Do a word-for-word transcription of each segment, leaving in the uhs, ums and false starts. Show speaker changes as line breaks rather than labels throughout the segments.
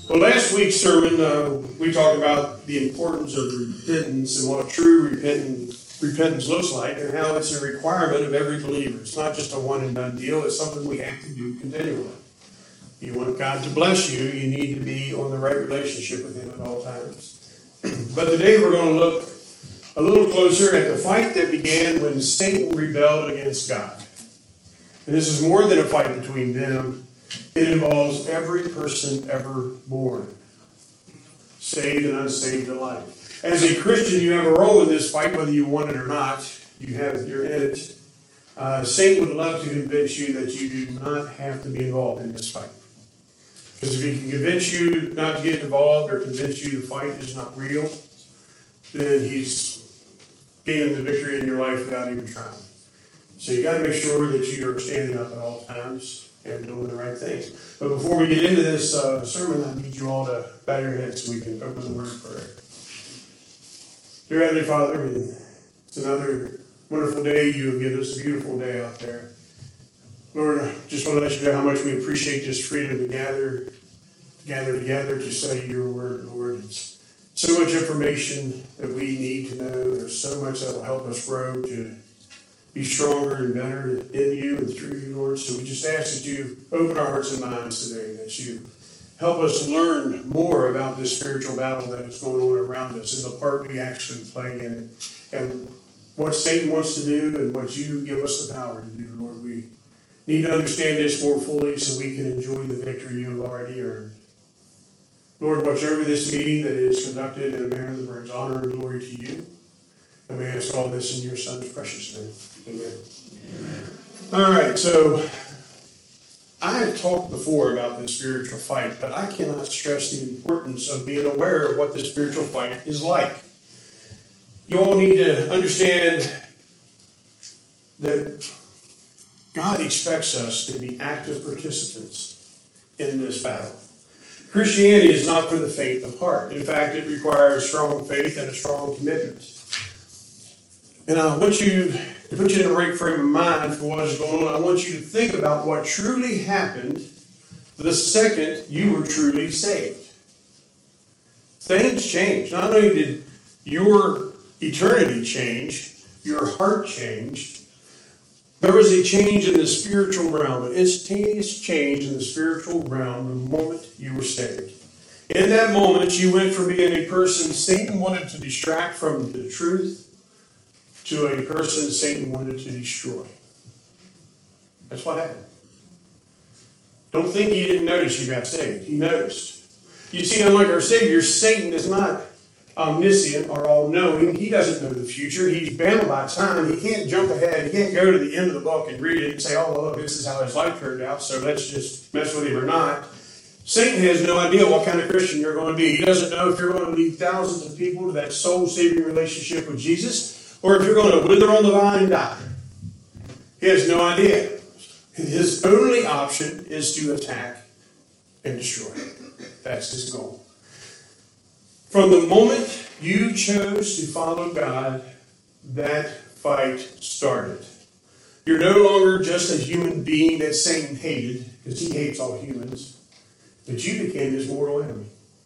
Well, last week's sermon, uh, we talked about the importance of repentance and what true repentance, repentance looks like and how it's a requirement of every believer. It's not just a one and done deal. It's something we have to do continually. If you want God to bless you, you need to be on the right relationship with Him at all times. But today we're going to look a little closer at the fight that began when Satan rebelled against God. And this is more than a fight between them. It involves every person ever born, saved and unsaved alike. As a Christian, you have a role in this fight, whether you want it or not. You have, you're in it. Uh, Satan would love to convince you that you do not have to be involved in this fight. Because if he can convince you not to get involved or convince you the fight is not real, then he's gaining the victory in your life without even trying. So you got to make sure that you are standing up at all times and doing the right thing. But before we get into this uh, sermon, I need you all to bow your heads so we can open the word of prayer. Dear Heavenly Father, it's another wonderful day. You have given us a beautiful day out there. Lord, I just want to let you know how much we appreciate this freedom to gather, to gather together to say your word, Lord. It's so much information that we need to know. There's so much that will help us grow to be stronger and better in you and through you, Lord. So we just ask that you open our hearts and minds today, that you help us learn more about this spiritual battle that is going on around us and the part we actually play in it, and what Satan wants to do and what you give us the power to do, Lord. We need to understand this more fully so we can enjoy the victory you have already earned. Lord, watch over this meeting that is conducted in a manner that brings honor and glory to you. And we ask all this in your Son's precious name. Amen. Amen. All right, so I have talked before about this spiritual fight, but I cannot stress the importance of being aware of what the spiritual fight is like. You all need to understand that God expects us to be active participants in this battle. Christianity is not for the faint of heart. In fact, it requires strong faith and a strong commitment. And I want you to put you in the right frame of mind for what is going on. I want you to think about what truly happened the second you were truly saved. Things changed. Not only did your eternity change, your heart changed, there was a change in the spiritual realm, an instantaneous change in the spiritual realm the moment you were saved. In that moment, you went from being a person Satan wanted to distract from the truth to a person Satan wanted to destroy. That's what happened. Don't think he didn't notice you got saved. He noticed. You see, unlike our Savior, Satan is not omniscient or all-knowing. He doesn't know the future. He's bound by time. He can't jump ahead. He can't go to the end of the book and read it and say, oh, well, look, this is how his life turned out, so let's just mess with him or not. Satan has no idea what kind of Christian you're going to be. He doesn't know if you're going to lead thousands of people to that soul-saving relationship with Jesus, or if you're going to wither on the vine and die. He has no idea. His only option is to attack and destroy. That's his goal. From the moment you chose to follow God, that fight started. You're no longer just a human being that Satan hated, because he hates all humans, but you became his mortal enemy.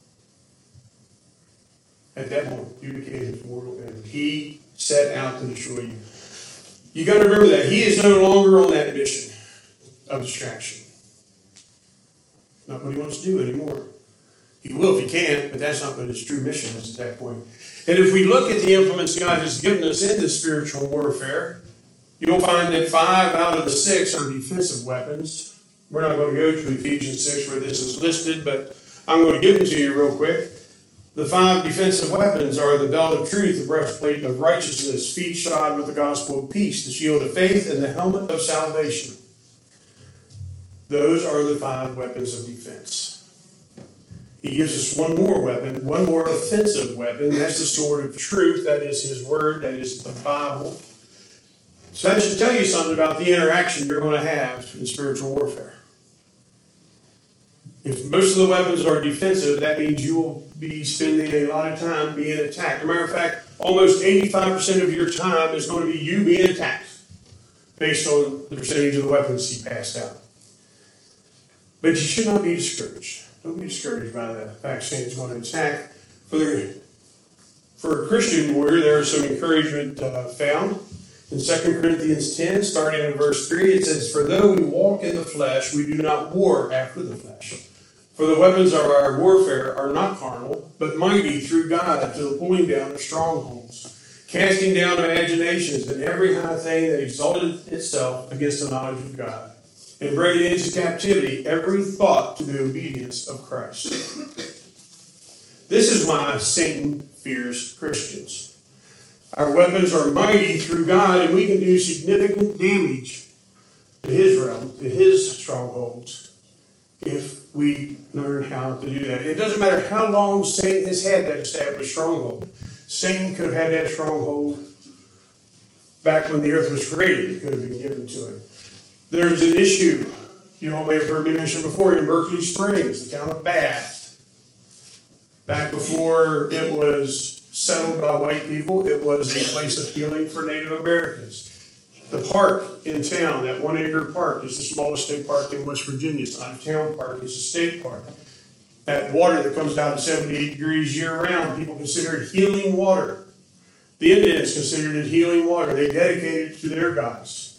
At that moment, you became his mortal enemy. He set out to destroy you. You got to remember that. He is no longer on that mission of distraction. Not what he wants to do anymore. He will if he can, but that's not what his true mission is at that point. And if we look at the implements God has given us in this spiritual warfare, you'll find that five out of the six are defensive weapons. We're not going to go to Ephesians six where this is listed, but I'm going to give it to you real quick. The five defensive weapons are the belt of truth, the breastplate of righteousness, feet shod with the gospel of peace, the shield of faith, and the helmet of salvation. Those are the five weapons of defense. He gives us one more weapon, one more offensive weapon. That's the sword of truth. That is his word. That is the Bible. So that should tell you something about the interaction you're going to have in spiritual warfare. If most of the weapons are defensive, that means you will be spending a lot of time being attacked. As a matter of fact, almost eighty-five percent of your time is going to be you being attacked based on the percentage of the weapons he passed out. But you should not be discouraged. Don't be discouraged by the fact Satan's going to attack. For the for a Christian warrior, there is some encouragement uh, found. In Second Corinthians ten, starting in verse three, it says, "For though we walk in the flesh, we do not war after the flesh. For the weapons of our warfare are not carnal, but mighty through God to the pulling down of strongholds, casting down imaginations and every high thing that exalted itself against the knowledge of God, and bringing into captivity every thought to the obedience of Christ." This is why Satan fears Christians. Our weapons are mighty through God, and we can do significant damage to his realm, to his strongholds, if we learn how to do that. It doesn't matter how long Satan has had that established stronghold. Satan could have had that stronghold back when the earth was created. It could have been given to him. There's an issue, you all may have heard me mention before, in Berkeley Springs, the town of Bath. Back before it was settled by white people, it was a place of healing for Native Americans. The park in town, that one acre park, is the smallest state park in West Virginia. It's not a town park, it's a state park. That water that comes down at seventy-eight degrees year-round, people consider it healing water. The Indians considered it healing water. They dedicated it to their gods.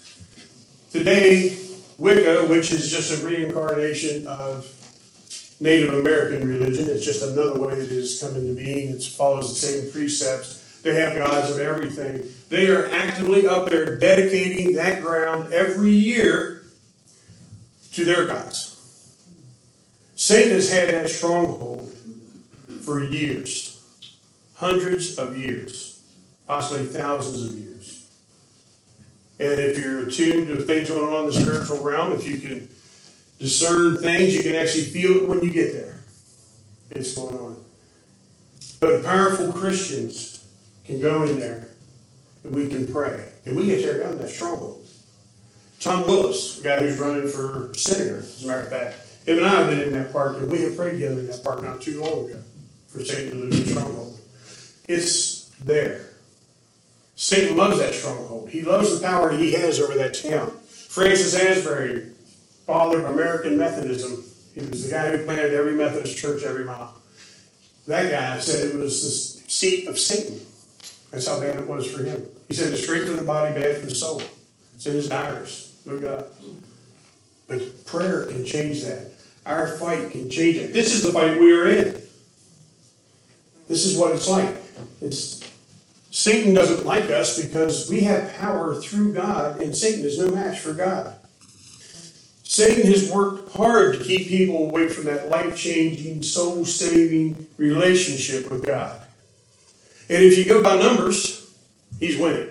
Today, Wicca, which is just a reincarnation of Native American religion, it's just another way that it has come into being. It follows the same precepts. They have gods of everything. They are actively up there dedicating that ground every year to their gods. Satan has had that stronghold for years, hundreds of years, possibly thousands of years. And if you're attuned to things going on in the spiritual realm, if you can discern things, you can actually feel it when you get there. It's going on. But powerful Christians can go in there and we can pray. And we get tear down that stronghold. Tom Willis, the guy who's running for senator, as a matter of fact, him and I have been in that park, and we have prayed together in that park not too long ago for Satan to lose the stronghold. It's there. Satan loves that stronghold. He loves the power that he has over that town. Francis Asbury, father of American Methodism, he was the guy who planted every Methodist church every mile. That guy said it was the seat of Satan. That's how bad it was for him. He said it's straight to the body, bad for the soul. It's in his diaries. Look it up. But prayer can change that. Our fight can change it. This is the fight we are in. This is what it's like. It's Satan doesn't like us because we have power through God, and Satan is no match for God. Satan has worked hard to keep people away from that life-changing, soul-saving relationship with God. And if you go by numbers, he's winning.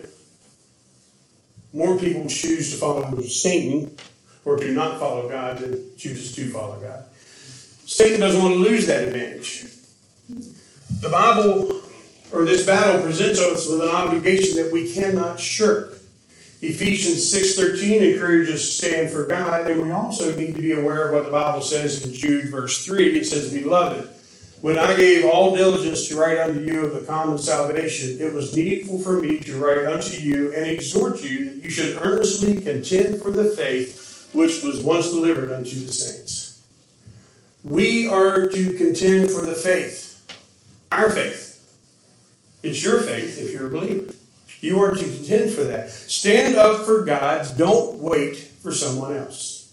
More people choose to follow Satan or do not follow God than chooses to follow God. Satan doesn't want to lose that advantage. The Bible, or this battle, presents us with an obligation that we cannot shirk. Ephesians six thirteen encourages us to stand for God, and we also need to be aware of what the Bible says in Jude verse three. It says, "Beloved, when I gave all diligence to write unto you of the common salvation, it was needful for me to write unto you and exhort you that you should earnestly contend for the faith which was once delivered unto the saints." We are to contend for the faith, our faith. It's your faith if you're a believer. You are to contend for that. Stand up for God. Don't wait for someone else.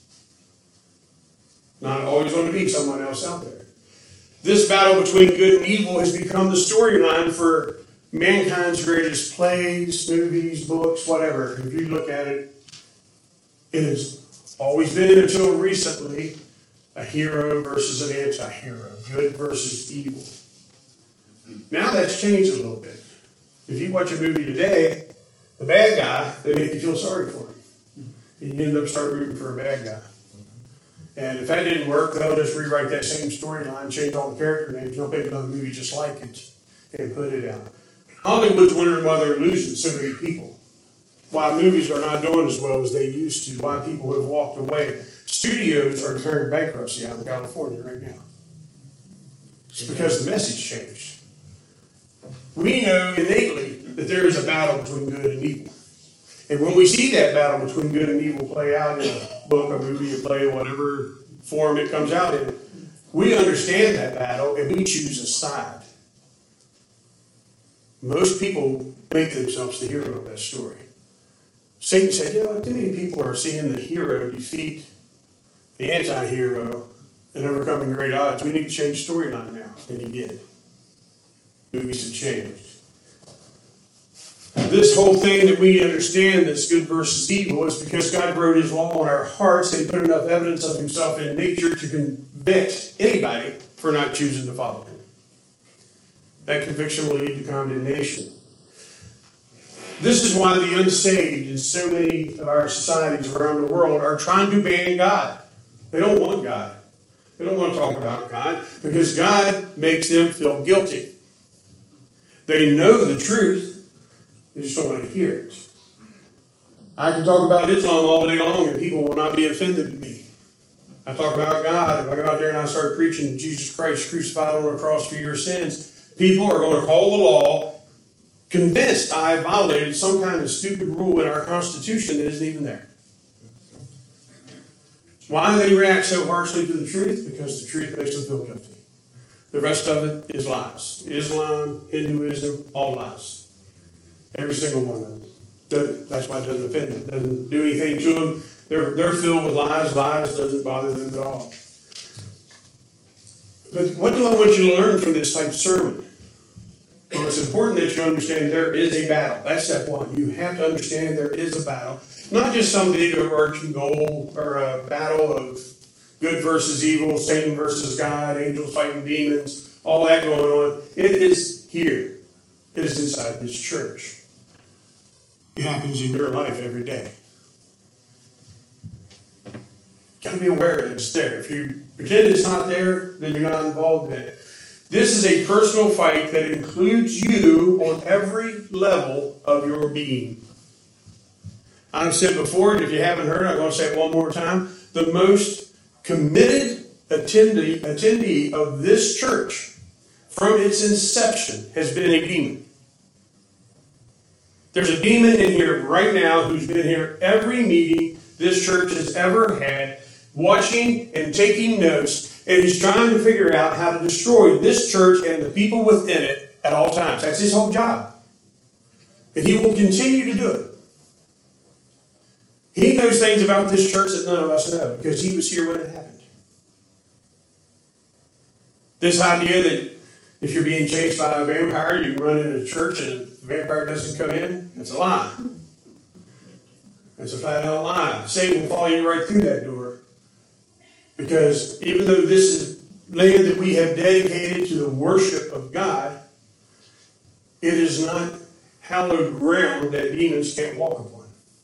Not always going to be someone else out there. This battle between good and evil has become the storyline for mankind's greatest plays, movies, books, whatever. If you look at it, it has always been, until recently, a hero versus an anti-hero, good versus evil. Now that's changed a little bit. If you watch a movie today, the bad guy, they make you feel sorry for him. And you end up starting rooting for a bad guy. And if that didn't work, they'll just rewrite that same storyline, change all the character names, they'll make another movie just like it, and put it out. Hollywood's wondering why they're losing so many people. Why movies are not doing as well as they used to. Why people have walked away. Studios are declaring bankruptcy out in California right now. It's because the message changed. We know innately that there is a battle between good and evil. And when we see that battle between good and evil play out in a book, a movie, a play, whatever form it comes out in, we understand that battle and we choose a side. Most people make themselves the hero of that story. Satan said, you know, too many people are seeing the hero defeat the anti-hero and overcoming great odds. We need to change storyline now. And he did. Movies have changed. This whole thing that we understand that's good versus evil is because God wrote his law on our hearts and put enough evidence of himself in nature to convict anybody for not choosing to follow him. That conviction will lead to condemnation. This is why the unsaved in so many of our societies around the world are trying to ban God. They don't want God. They don't want to talk about God because God makes them feel guilty. They know the truth. They just don't want to hear it. I can talk about Islam all day long and people will not be offended at me. I talk about God. If I go out there and I start preaching Jesus Christ crucified on the cross for your sins, people are going to call the law convinced I have violated some kind of stupid rule in our Constitution that isn't even there. Why do they react so harshly to the truth? Because the truth makes them feel guilty. The rest of it is lies. Islam, Hinduism, all lies. Every single one of them. That's why it doesn't offend them. It doesn't do anything to them. They're, they're filled with lies. Lies doesn't bother them at all. But what do I want you to learn from this type of sermon? Well, it's important that you understand there is a battle. That's step one. You have to understand there is a battle. Not just some big overarching goal or a battle of good versus evil, Satan versus God, angels fighting demons, all that going on. It is here. It is inside this church. It happens in your life every day. You've got to be aware that it's there. If you pretend it's not there, then you're not involved in it. This is a personal fight that includes you on every level of your being. I've said before, and if you haven't heard, I'm going to say it one more time. The most committed attendee, attendee of this church from its inception has been a demon. There's a demon in here right now who's been here every meeting this church has ever had, watching and taking notes, and he's trying to figure out how to destroy this church and the people within it at all times. That's his whole job. And he will continue to do it. He knows things about this church that none of us know because he was here when it happened. This idea that if you're being chased by a vampire, you run into church and the vampire doesn't come in, that's a lie. That's a flat out lie. Satan will follow you right through that door. Because even though this is land that we have dedicated to the worship of God, it is not hallowed ground that demons can't walk upon.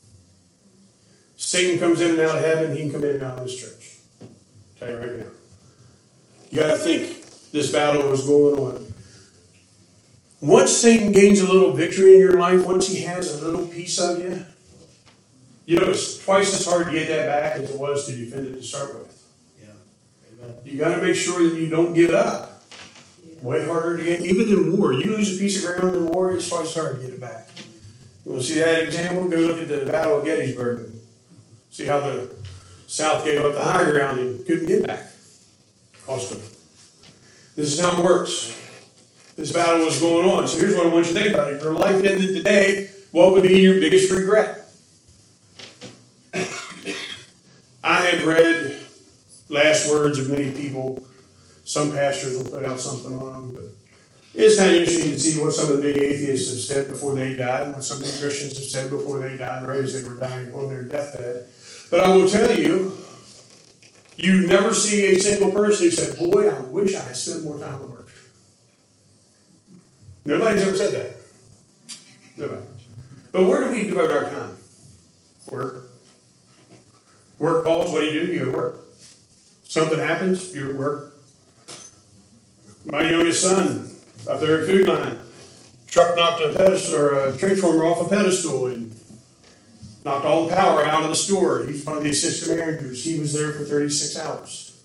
Satan comes in and out of heaven, he can come in and out of this church. I'll tell you right now. You got to think this battle is going on. Once Satan gains a little victory in your life, once he has a little piece of you, you know, it's twice as hard to get that back as it was to defend it to start with.
Yeah. Amen.
You got to make sure that you don't give it up. Yeah. Way harder to get. Even in war, you lose a piece of ground in war, it's twice as hard to get it back. You want to see that example? Go look at the Battle of Gettysburg. See how the South gave up the high ground and couldn't get back. Cost them. This is how it works. This battle was going on. So here's what I want you to think about. If your life ended today, what would be your biggest regret? I have read last words of many people. Some pastors will put out something on them, but it's kind of interesting to see what some of the big atheists have said before they died, and what some of the Christians have said before they died, right as they were dying on their deathbed. But I will tell you, you never see a single person who said, boy, I wish I had spent more time at work. Nobody's ever said that. Nobody. But where do we devote our time? Work. Work calls, what do you do? You go to work. Something happens, you're at work. My youngest son, up there at Food Line, truck knocked a pedestal or a transformer off a pedestal and knocked all the power out of the store. He's one of the assistant managers. He was there for thirty-six hours.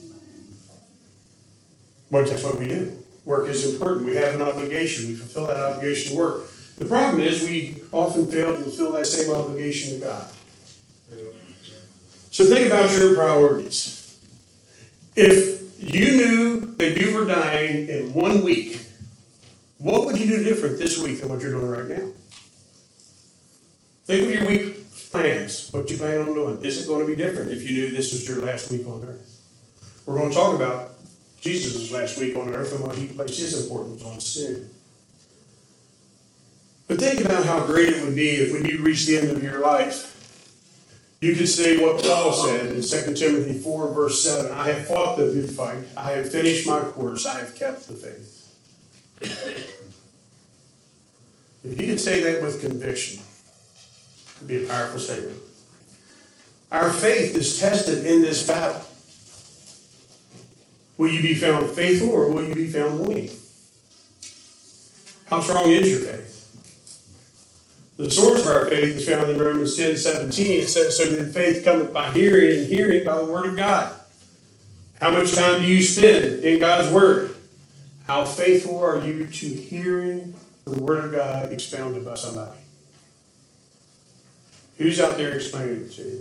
But that's what we do. Work is important. We have an obligation. We fulfill that obligation to work. The problem is we often fail to fulfill that same obligation to God. So think about your priorities. If you knew that you were dying in one week, what would you do different this week than what you're doing right now? Think of your week plans, what you plan on doing. Is it going to be different if you knew this was your last week on earth? We're going to talk about Jesus' last week on earth and what he placed his importance on soon. But think about how great it would be if when you reach the end of your life, you could say what Paul said in Second Timothy four, verse seven, I have fought the good fight, I have finished my course, I have kept the faith. If you could say that with conviction, it would be a powerful statement. Our faith is tested in this battle. Will you be found faithful or will you be found wanting? How strong is your faith? The source of our faith is found in Romans ten seventeen. It says, so that faith cometh by hearing, and hearing by the word of God. How much time do you spend in God's word? How faithful are you to hearing the word of God expounded by somebody? Who's out there explaining it to you?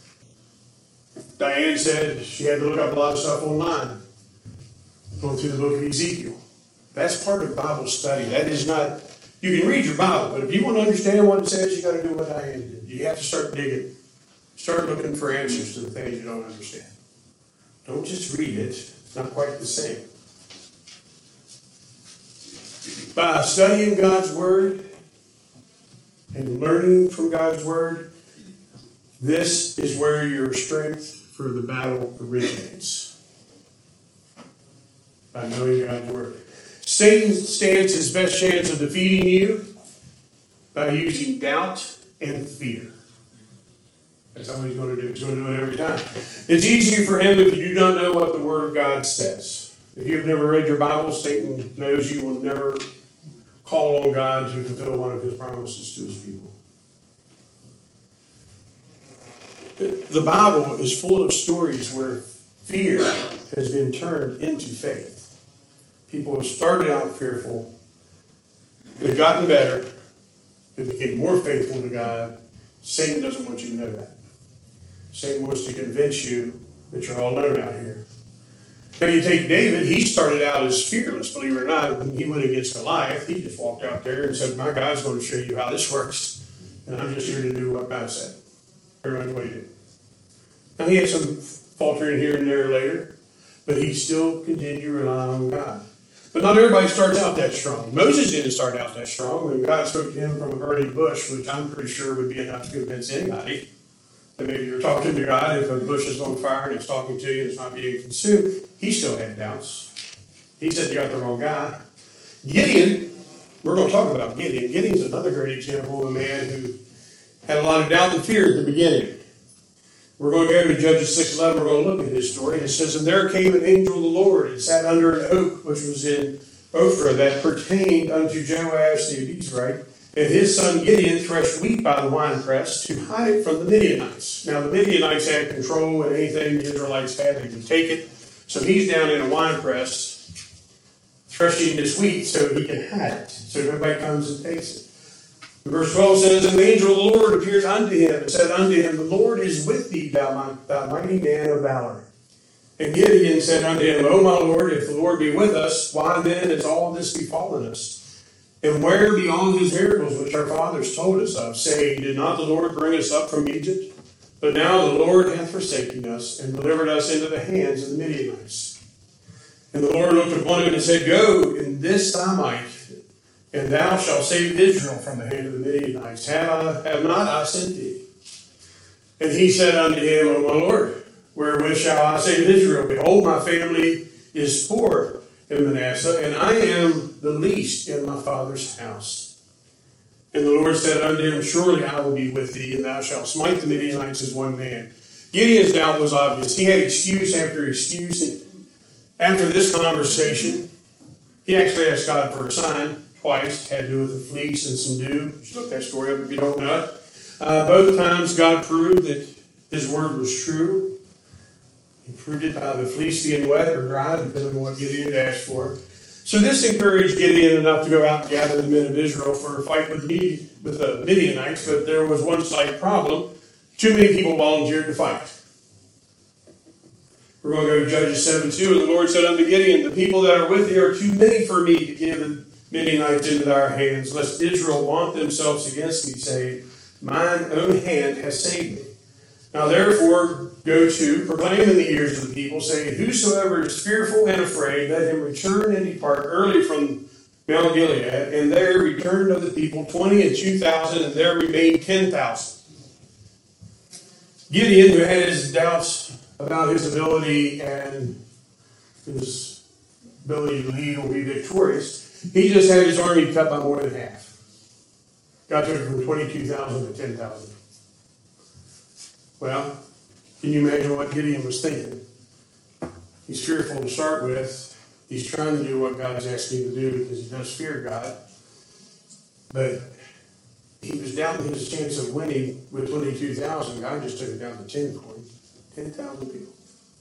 Diane said she had to look up a lot of stuff online, going through the book of Ezekiel. That's part of Bible study. That is not... You can read your Bible, but if you want to understand what it says, you got to do what Diane did. You have to start digging. Start looking for answers to the things you don't understand. Don't just read it. It's not quite the same. By studying God's Word and learning from God's Word, this is where your strength for the battle originates. By knowing God's Word. Satan stands his best chance of defeating you by using doubt and fear. That's how he's going to do it. He's going to do it every time. It's easier for him if you do not know what the Word of God says. If you've never read your Bible, Satan knows you will never call on God to fulfill one of his promises to his people. The Bible is full of stories where fear has been turned into faith. People have started out fearful. They've gotten better. They became more faithful to God. Satan doesn't want you to know that. Satan wants to convince you that you're all alone out here. Now you take David. He started out as fearless, believe it or not. When he went against Goliath, he just walked out there and said, my God's going to show you how this works. And I'm just here to do what God said. Everybody what he did. Now he had some faltering here and there later, but he still continued to rely on God. But not everybody starts out that strong. Moses didn't start out that strong. When God spoke to him from a burning bush, which I'm pretty sure would be enough to convince anybody that maybe you're talking to God, if a bush is on fire and it's talking to you and it's not being consumed, he still had doubts. He said you got the wrong guy. Gideon, we're going to talk about Gideon. Gideon's another great example of a man who had a lot of doubt and fear at the beginning. We're going to go to Judges six eleven. We're going to look at his story. It says, and there came an angel of the Lord and sat under an oak which was in Ophrah that pertained unto Joash the Abiezrite. And his son Gideon threshed wheat by the winepress to hide it from the Midianites. Now the Midianites had control, and anything the Israelites had, they could take it. So he's down in a winepress threshing this wheat so he can hide it, so everybody comes and takes it. Verse twelve says, and the angel of the Lord appeared unto him and said unto him, the Lord is with thee, thou, thou mighty man of valor. And Gideon said unto him, O my Lord, if the Lord be with us, why then has all this befallen us? And where be all his miracles which our fathers told us of, saying, did not the Lord bring us up from Egypt? But now the Lord hath forsaken us and delivered us into the hands of the Midianites. And the Lord looked upon him and said, go in this thy might, and thou shalt save Israel from the hand of the Midianites. Have, I, have not I sent thee? And he said unto him, O my Lord, wherewith shall I save Israel? Behold, my family is poor in Manasseh, and I am the least in my father's house. And the Lord said unto him, surely I will be with thee, and thou shalt smite the Midianites as one man. Gideon's doubt was obvious. He had excuse after excuse. After this conversation, he actually asked God for a sign. Twice, had to do with a fleece and some dew. You should look that story up if you don't know it. Uh, both times God proved that his word was true. He proved it by the fleece being wet or dry, depending on what Gideon had asked for. So this encouraged Gideon enough to go out and gather the men of Israel for a fight with the, with the Midianites, but there was one slight problem. Too many people volunteered to fight. We're going to go to Judges seven two. And the Lord said unto Gideon, the people that are with thee are too many for me to give the Midianites into our hands, lest Israel vaunt themselves against me, saying, mine own hand has saved me. Now therefore go to, proclaim in the ears of the people, saying, whosoever is fearful and afraid, let him return and depart early from Mount Gilead. And there returned of the people twenty and two thousand, and there remained ten thousand. Gideon, who had his doubts about his ability and his ability to lead or be victorious, he just had his army cut by more than half. God took it from twenty-two thousand to ten thousand. Well, can you imagine what Gideon was thinking? He's fearful to start with. He's trying to do what God's asking him to do because he does fear God. But he was doubting his chance of winning with twenty-two thousand. God just took it down to ten for him. ten thousand people.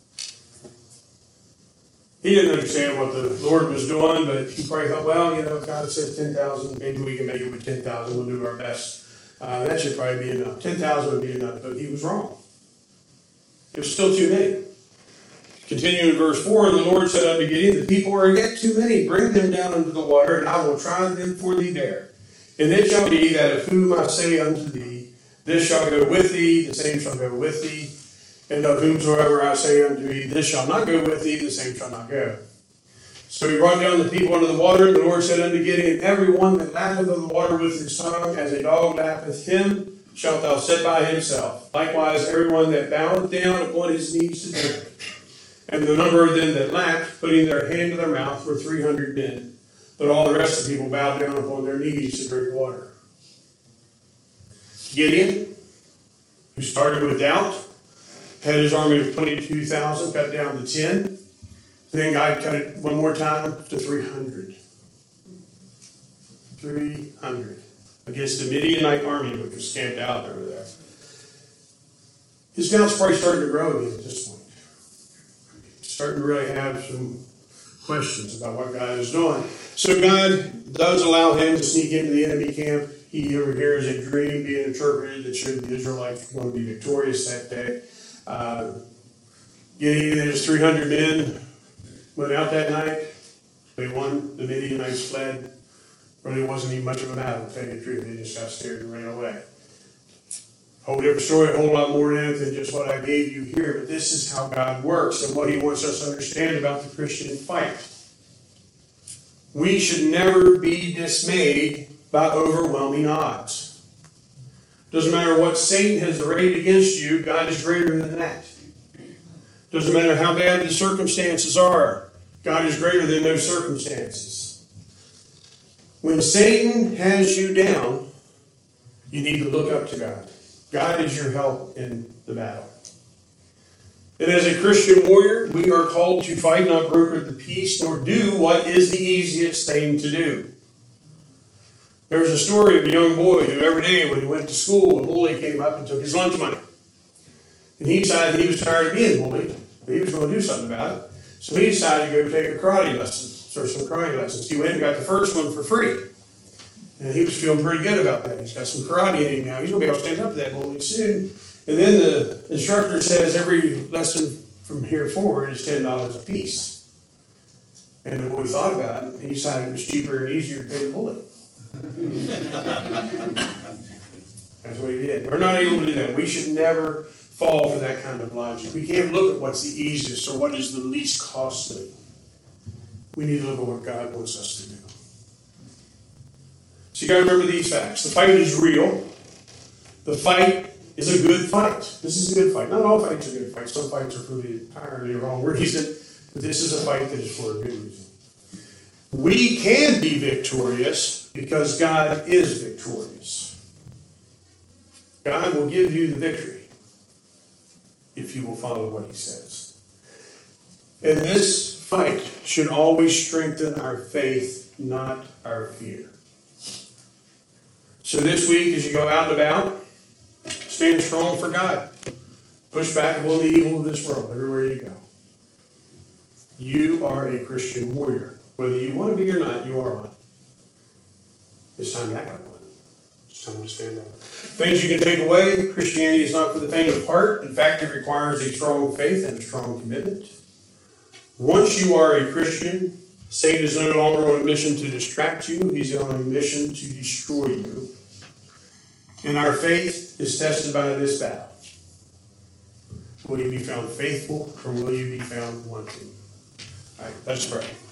He didn't understand what the Lord was doing, but he probably thought, well, you know, if God says ten thousand, maybe we can make it with ten thousand. We'll do our best. Uh, that should probably be enough. ten thousand would be enough, but he was wrong. It was still too many. Continue in verse four, and the Lord said unto Gideon, the people are yet too many. Bring them down into the water, and I will try them for thee there. And it shall be that of whom I say unto thee, this shall go with thee, the same shall go with thee. And of whomsoever I say unto thee, this shall not go with thee, the same shall not go. So he brought down the people into the water, and the Lord said unto Gideon, every one that lappeth of the water with his tongue, as a dog lappeth him, shalt thou set by himself. Likewise, every one that boweth down upon his knees to drink. And the number of them that lapped, putting their hand to their mouth, were three hundred men. But all the rest of the people bowed down upon their knees to drink water. Gideon, who started with doubt, had his army of twenty-two thousand cut down to ten. Then God cut it one more time to three hundred. three hundred. Against the Midianite army, which was camped out over there. His doubts probably started to grow again at this point. Starting to really have some questions about what God is doing. So God does allow him to sneak into the enemy camp. He overhears a dream being interpreted that showed the Israelites were going to be victorious that day. Uh, Gideon and his three hundred men went out that night. They won. The Midianites fled. Really wasn't even much of a battle, to tell you the truth. They just got scared and ran away. Whole different story, a whole lot more in it than just what I gave you here. But this is how God works and what he wants us to understand about the Christian fight. We should never be dismayed by overwhelming odds. Doesn't matter what Satan has arrayed against you, God is greater than that. Doesn't matter how bad the circumstances are, God is greater than those circumstances. When Satan has you down, you need to look up to God. God is your help in the battle. And as a Christian warrior, we are called to fight, not broker the peace, nor do what is the easiest thing to do. There was a story of a young boy who every day when he went to school, a bully came up and took his lunch money. And he decided he was tired of being bullied, but he was going to do something about it. So he decided to go take a karate lesson, start some karate lessons. He went and got the first one for free. And he was feeling pretty good about that. He's got some karate in him now. He's going to be able to stand up to that bully soon. And then the instructor says every lesson from here forward is ten dollars a piece. And the boy thought about it. And he decided it was cheaper and easier to pay the bully. That's what he did. We're not able to do that. We should never fall for that kind of logic. We can't look at what's the easiest or what is the least costly. We need to look at what God wants us to do. So you got to remember these facts. The fight is real. The fight is a good fight. This is a good fight. Not all fights are good fights. Some fights are for the entirely wrong reason. But this is a fight that is for a good reason. We can be victorious because God is victorious. God will give you the victory if you will follow what he says. And this fight should always strengthen our faith, not our fear. So this week, as you go out and about, stand strong for God. Push back upon the evil of this world everywhere you go. You are a Christian warrior. Whether you want to be or not, you are one. It's time to act like one. It's
Someone stand up.
Things you can take away: Christianity is not for the faint of heart. In fact, it requires a strong faith and a strong commitment. Once you are a Christian, Satan is no longer on a mission to distract you. He's on a mission to destroy you. And our faith is tested by this battle. Will you be found faithful, or will you be found wanting? All right, let's pray.